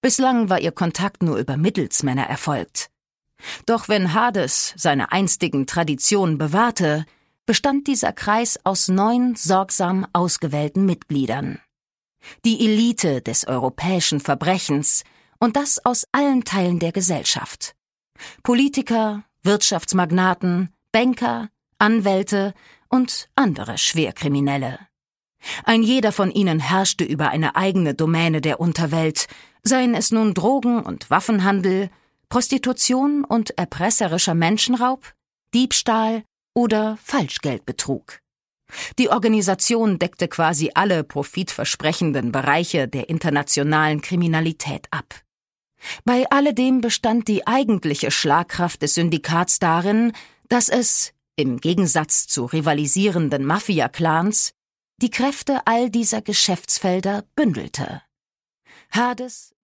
Bislang war ihr Kontakt nur über Mittelsmänner erfolgt. Doch wenn Hades seine einstigen Traditionen bewahrte, bestand dieser Kreis aus 9 sorgsam ausgewählten Mitgliedern. Die Elite des europäischen Verbrechens, und das aus allen Teilen der Gesellschaft. Politiker, Wirtschaftsmagnaten, Banker, Anwälte und andere Schwerkriminelle. Ein jeder von ihnen herrschte über eine eigene Domäne der Unterwelt, seien es nun Drogen- und Waffenhandel, Prostitution und erpresserischer Menschenraub, Diebstahl oder Falschgeldbetrug. Die Organisation deckte quasi alle profitversprechenden Bereiche der internationalen Kriminalität ab. Bei alledem bestand die eigentliche Schlagkraft des Syndikats darin, dass es, im Gegensatz zu rivalisierenden Mafia-Clans, die Kräfte all dieser Geschäftsfelder bündelte. Hades